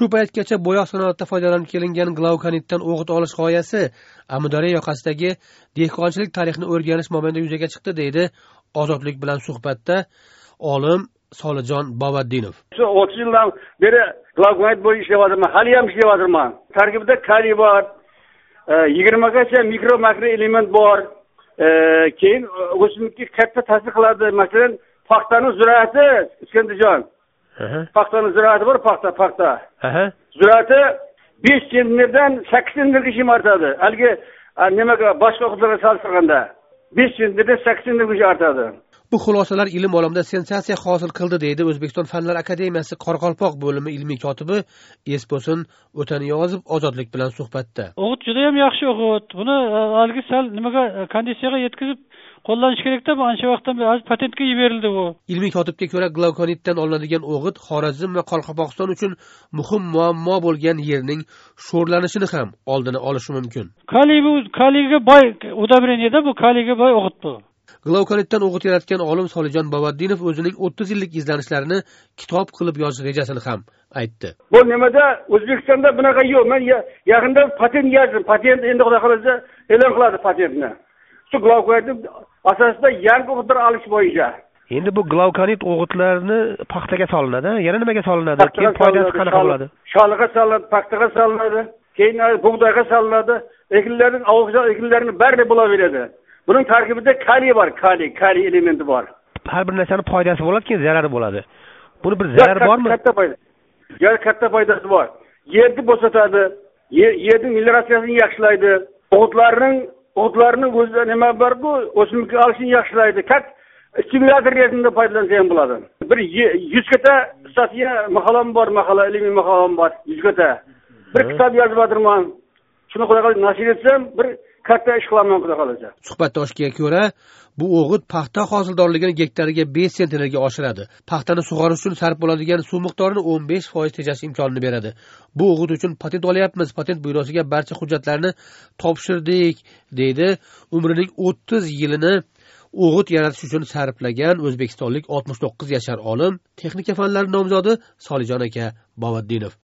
Shu paytgacha bo'yoq sanoatida foydalanib kelingan glavkanitdan o'g'it olish g'oyasi Amudaryo yoqasidagi dehqonchilik tarixini o'rganish mobaynida yuzaga chiqdi, deydi Ozodlik bilan suhbatda olim Solijon Bovaddinov. Shu 30 yildan beri glavkanit bo'yicha ishlayapman, hali ham ishlayapman. Tarkibida kaliy bor, 20 gacha mikro makro element bor. Keyin o'simlikka katta ta'sir qiladi. Masalan, paxtaning ziraati, Iskandarjon. Paxtaning ziraati bor, paxta. Ziraati 5 sentrdan 8 sentrga shimartadi. Haligi nimaga boshqa hududlarga solishganda 5 sentrdan 8 sentrga ortadi. Bu xulosalar ilm olamida sensatsiya hosil qildi, deydi O'zbekiston Fanlar akademiyasi Qoraqalpoq bo'limi ilmiy kotibi Esposin O'taniyozov Ozodlik bilan suhbatda. O'g'it juda ham yaxshi o'g'it. Buni algi sal nimaga konditsiyaga yetkazib qo'llanish kerak-da, bu ancha vaqtdan beri patentga berildi bu. Ilmiy kotibga ko'ra glavkanitdan olinadigan o'g'it Xorazm va Qoraqalpog'iston uchun muhim muammo bo'lgan yerning sho'rlanishini ham oldini olishi mumkin. Kaliyga boy udobreniyada bu kaliyga boy o'g'it bu. Glavkanitdan o'g'it yaratgan olim Solijon Bovaddinov o'zining 30 yillik izlanishlarini kitob qilib yozish rejasini ham aytdi. Bu nimada O'zbekistonda bunaqa yo'q. Men yaqinda patent yozdim. Patent endi xudo xolasa e'lon qiladi patentni. Shu glavkanit asosida yangi o'g'itlar olish bo'yicha. Endi bu glavkanit o'g'itlarni paxtaga solinadi, yana nimaga solinadi? Keyin foydasi qanaqa bo'ladi? Sholiga solinadi, paxtaga solinadi, keyin bug'doyga solinadi. Ekinlarning ekinlarning bari bo'laveradi. Buning tarkibida kaliy bor, kaliy elementi bor. Har bir narsaning foydasi bo'ladi, keyin zarari bo'ladi. Buni bir zarari bormi? Katta foydasi bor. Yerni bo'shatadi, yerning melioratsiyasini yaxshilaydi. O'g'itlarning o'zida nima bor-ku, o'simlik olishini yaxshilaydi. Stimulyator ретінде foydalansa ham bo'ladi. Bir 100 kata statiya maqolam bor, ilmiy maqolam bor, 100 kata. Bir kitob yozib o'tirman. Shuni xudo xohlasa nashr etsam, bir katta ish qilaman xudo xohlasa. Suhbatdoshiga ko'ra, bu o'g'it paxta hosildorligini gektariga 5 sentrga oshiradi. Paxtani sug'orish uchun sarf bo'ladigan suv miqdorini 15% tejash imkonini beradi. Bu o'g'it uchun patent olyapmiz. Patent byurosiga barcha hujjatlarni topshirdik, deydi umrining 30 yilini o'g'it yaratish uchun sarflagan o'zbekistonlik 69 yashar olim, texnika fanlari nomzodi Solijon aka Bovaddinov.